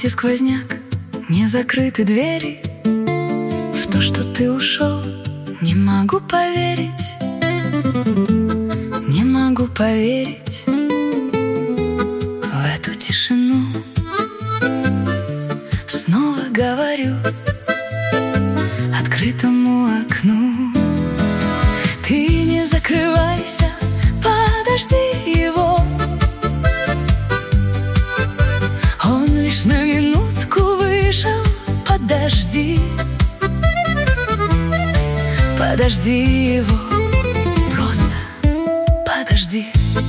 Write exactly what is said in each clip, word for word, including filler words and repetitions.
комнате сквозняк, не закрыты двери. В то, что ты ушел, не могу поверить. Не могу поверить в эту тишину. Снова говорю открытому окну: ты не закрывайся, подожди его. Он лишь на минутку вышел, подожди. Подожди его, просто подожди.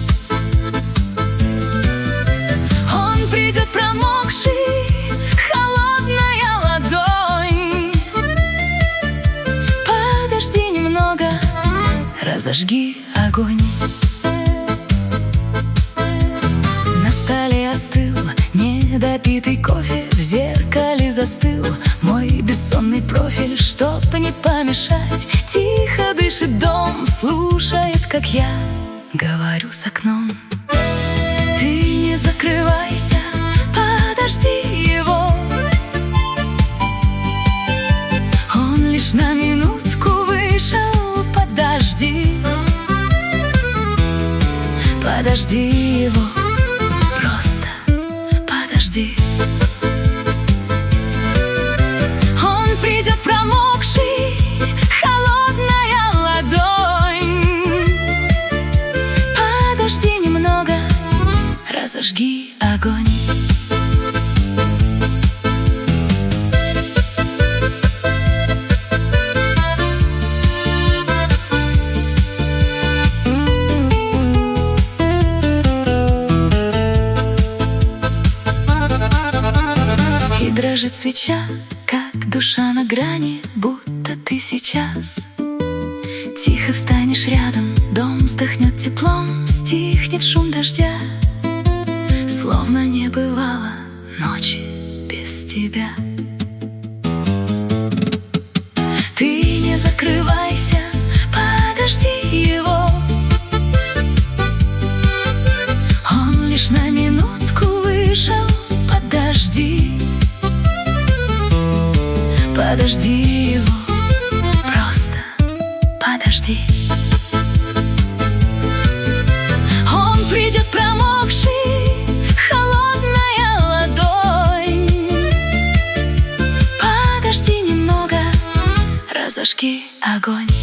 Он придет промокший, холодная ладонь. Подожди немного, разожги огонь. На столе остыл недопитый кофе, в зеркале застыл мой бессонный профиль. Чтоб не помешать, тихо дышит дом, слушает, как я говорю с окном. Ты не закрывайся, подожди его. Он лишь на минутку вышел, подожди. Подожди его, просто подожди. Он придет промокший, холодная ладонь. Подожди немного, разожги огонь. И дрожит свеча, как душа на грани, будто ты сейчас тихо встанешь рядом. Дом вздохнет теплом, стихнет шум дождя, словно не бывало ночи без тебя. Ты не закрывайся, подожди его. Он лишь на минутку вышел, подожди. Подожди его, просто подожди. Он придет промокший, холодная ладонь. Подожди немного, разожги огонь.